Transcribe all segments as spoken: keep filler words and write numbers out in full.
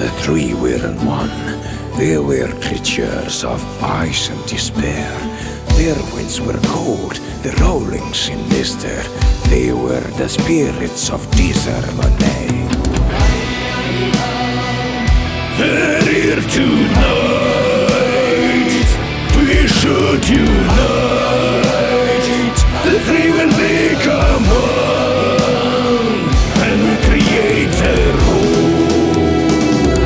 The three were in one. They were creatures of ice and despair. Their winds were cold, the rolling sinister. They were the spirits of disharmony. They're here tonight. We should unite. The three will become one, and we create their home.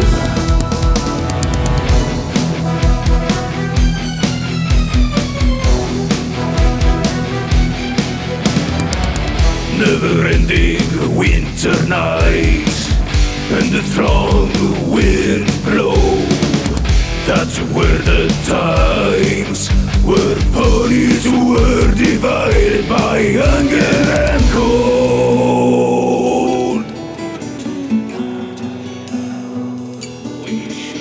Never-ending winter night, and the strong wind blow. That's where the times where ponies were divided by hunger and cold. We